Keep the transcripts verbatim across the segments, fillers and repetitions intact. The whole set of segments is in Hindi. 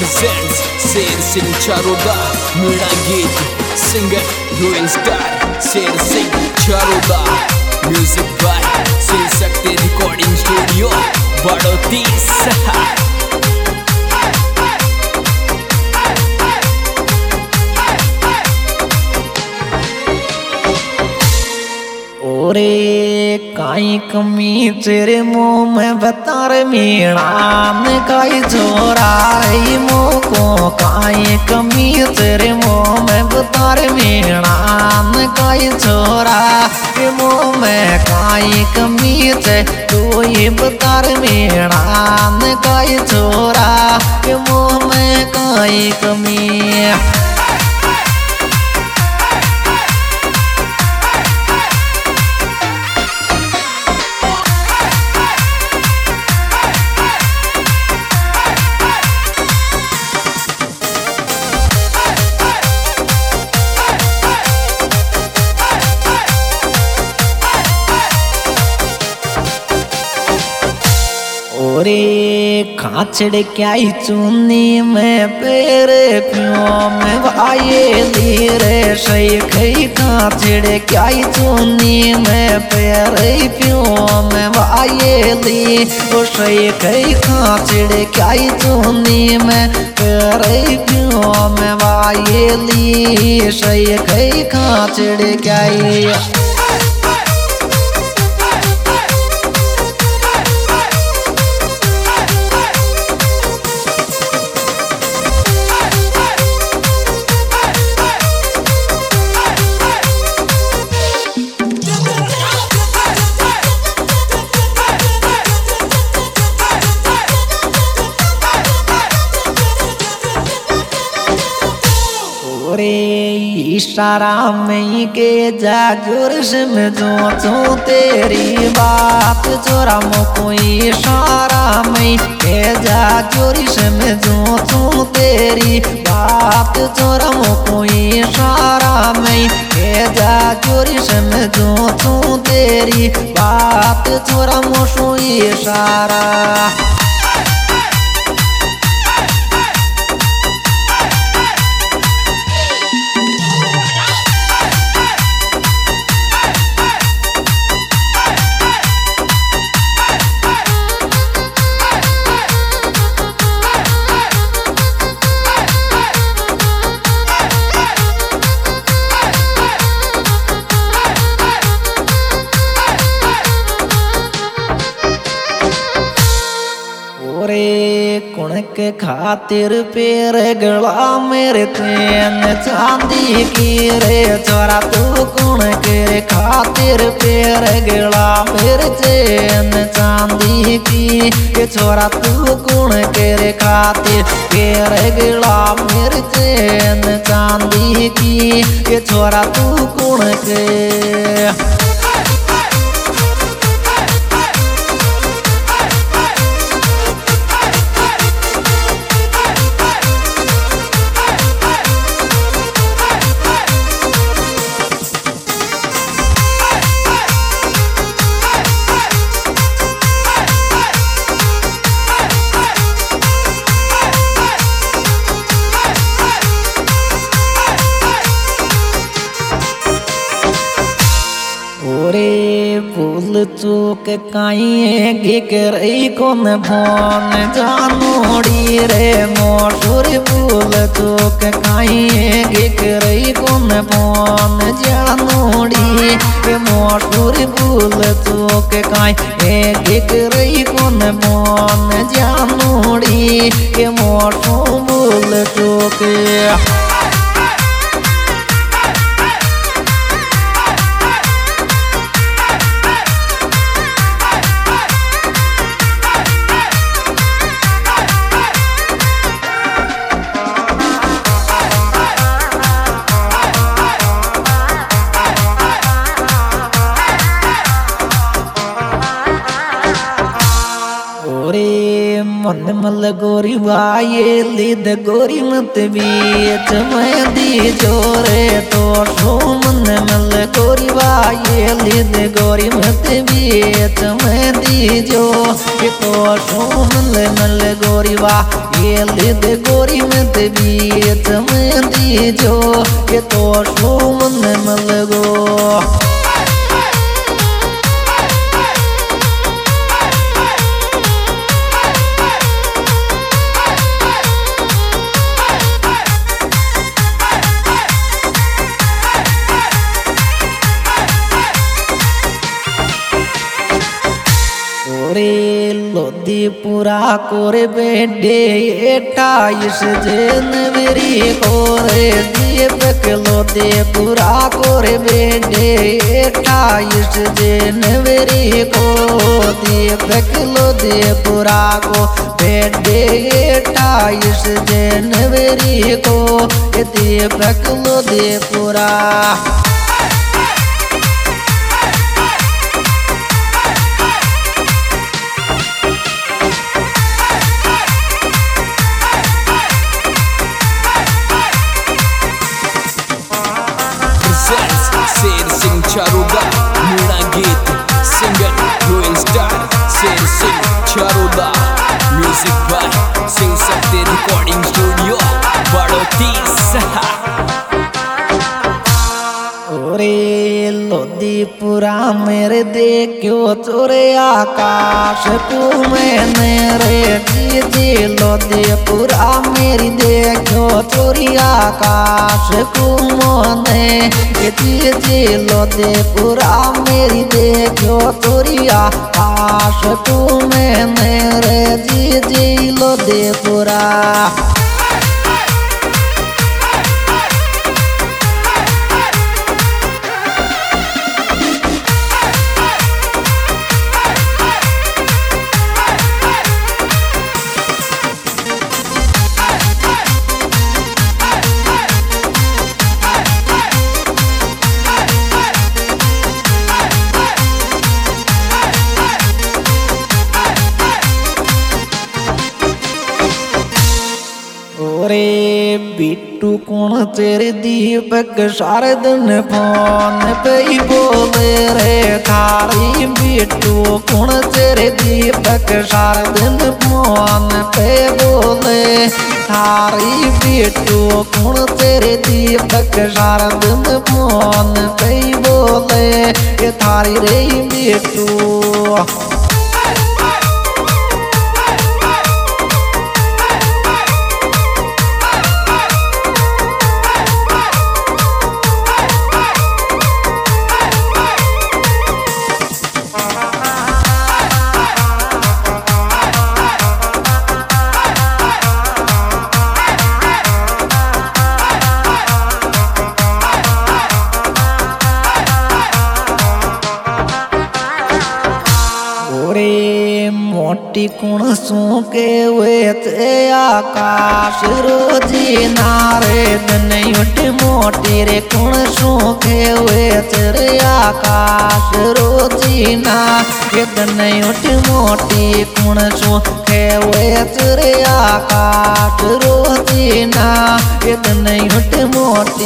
presents Sher Singh Charoda Meera Geet Singer Royal Star Sher Singh Charoda Music by Sil Sakte Recording Studio Badoti Sahar ओरे काई कमी तेरे मुँह में बता रे मीणान काई छोराई मुँह को काई कमी तेरे मुँह में बता रे मीणान काई छोरा के मुँह में काई कमी थे तू ही बता रे मीणान काई छोरा के मुँह में काई कमी। ओरे खाचड़ क्या चुन्नी में पेरे प्यों में भाई लीरे शेख खाचड़ क्या चुन्नी में पेरे प्यों में भाई ली वो शेख खाचड़ क्या चुन्नी में पेरे प्यों में भाई ली शेख खाचड़ क्या इशारा में के जा जोरश में जो तो तेरी बात चोरा मुको इशारा में के जा जोरश में जो तो तेरी बात चोरा मुको इशारा में के जा जोरश में जो तो तेरी बात चोरा मुको इशारा। कुण के खातिर पेर गला मेरे तेन चांदी की रे चोरा तू कुण के खातिर पेर गला मेरे तेन चांदी की ये छोरा तू कुण के खातिर पेर गला मेरे तेन चांदी की ये छोरा तू कुण के। भूल चूक काई गिकर कौन भोन जानोड़ी रे मोटूर भूल चूक काई गिकर कौन भोन जानोड़ी रे मोटूर भूल चूक काई गिकर कौन भोन जानोड़ी रे मोटू भूल चूक। मन मल गोरी बाये लिद गोरी मत बीच में दी जोरे तो सो मन मल गोरी बाये लिद गोरी मत बीच में दी जो तो सो मल मल गोरी बा ये लिद गोरी मत बीच में दी जो तो सो मन मल गो लोदीपुरा कोरे बेडे अट्ठाईस जनवरी कोरे दीपक लोदीपुरा कोरे बेडे अट्ठाईस जनवरी को दीपक लोदीपुरा को बेडे अट्ठाईस जनवरी को दीपक लोदीपुरा शेर सिंह चारोदा मेरा गीत singer royal star Sher Singh Charoda music by Singh Shakti recording studio बड़ौतीस। ओरे लोदीपुरा मेरे देखो तोरे आकाश को मैंने रे जी लोदीपुरा मेरी देखो तोरी आकाश को मोने जी लोदीपुरा मेरी देखो तोरी आकाश को मैंने रे जी जी लोदीपुरा बिट्टू कौन तेरे दीपक सारे दिन फोन पे ही बोले रे थारी बिट्टू कौन तेरे दीपक सारे दिन फोन पे बोले थारी बिट्टू कौन तेरे दीपक सारे दिन फोन पे ही बोले ये थारी रे बिट्टू मोटी कुण सू के वे ते आकाश रोजी नारे दनयुट मोटी रे कुण सू के वे तेरे आकाश रोजी ना ये दनयुट मोटी कुण सू के वे तेरे आकाश रोजी ना ये दनयुट मोटी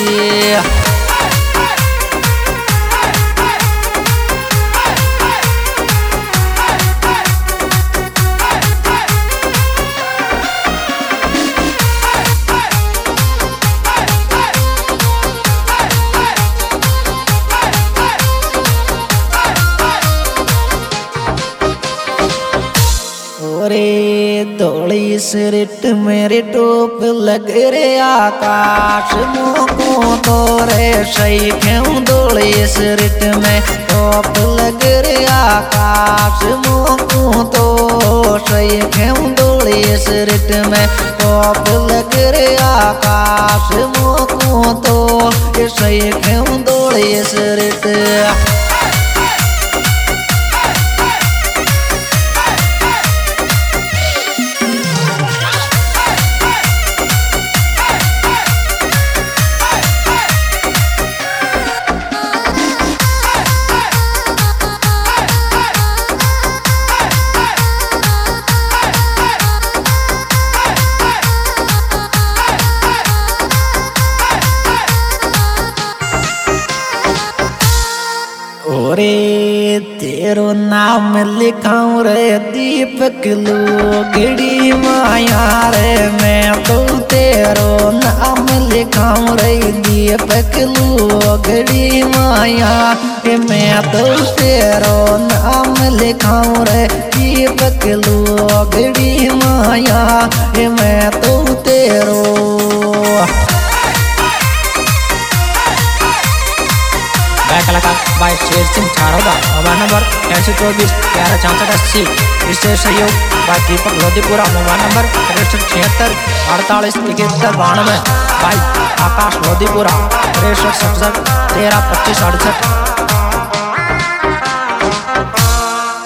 धोली सिरट मेरे टोप लग रे आकाश मोको तोरे सही क्यों धोली सिरट में टोप लग रे आकाश मोको तो सही क्यों धोली सिरट में टोप लग रे आकाश मोको तो सही क्यों धोली सिरट रे तेरो नाम लिखाऊं रे दीपक लोगड़ी माया रे मैं तो तेरो नाम लिखाऊं रे दीपक लोगड़ी माया रे मैं तो तेरो नाम लिखाऊं रे दीपक लोगड़ी माया रे मैं तो तेरो। कलाकार by Sher Singh छारोदा mobile number ऐसी चौबीस ग्यारह चौंसठ अस्सी। विशेष सहयोग by Deepak Lodhipura mobile number तिरसठ छिहत्तर अड़तालीस इकहत्तर बानवे। बाई आकाश लोधीपुरा तिरसठ सड़सठ तेरह पच्चीस अड़सठ।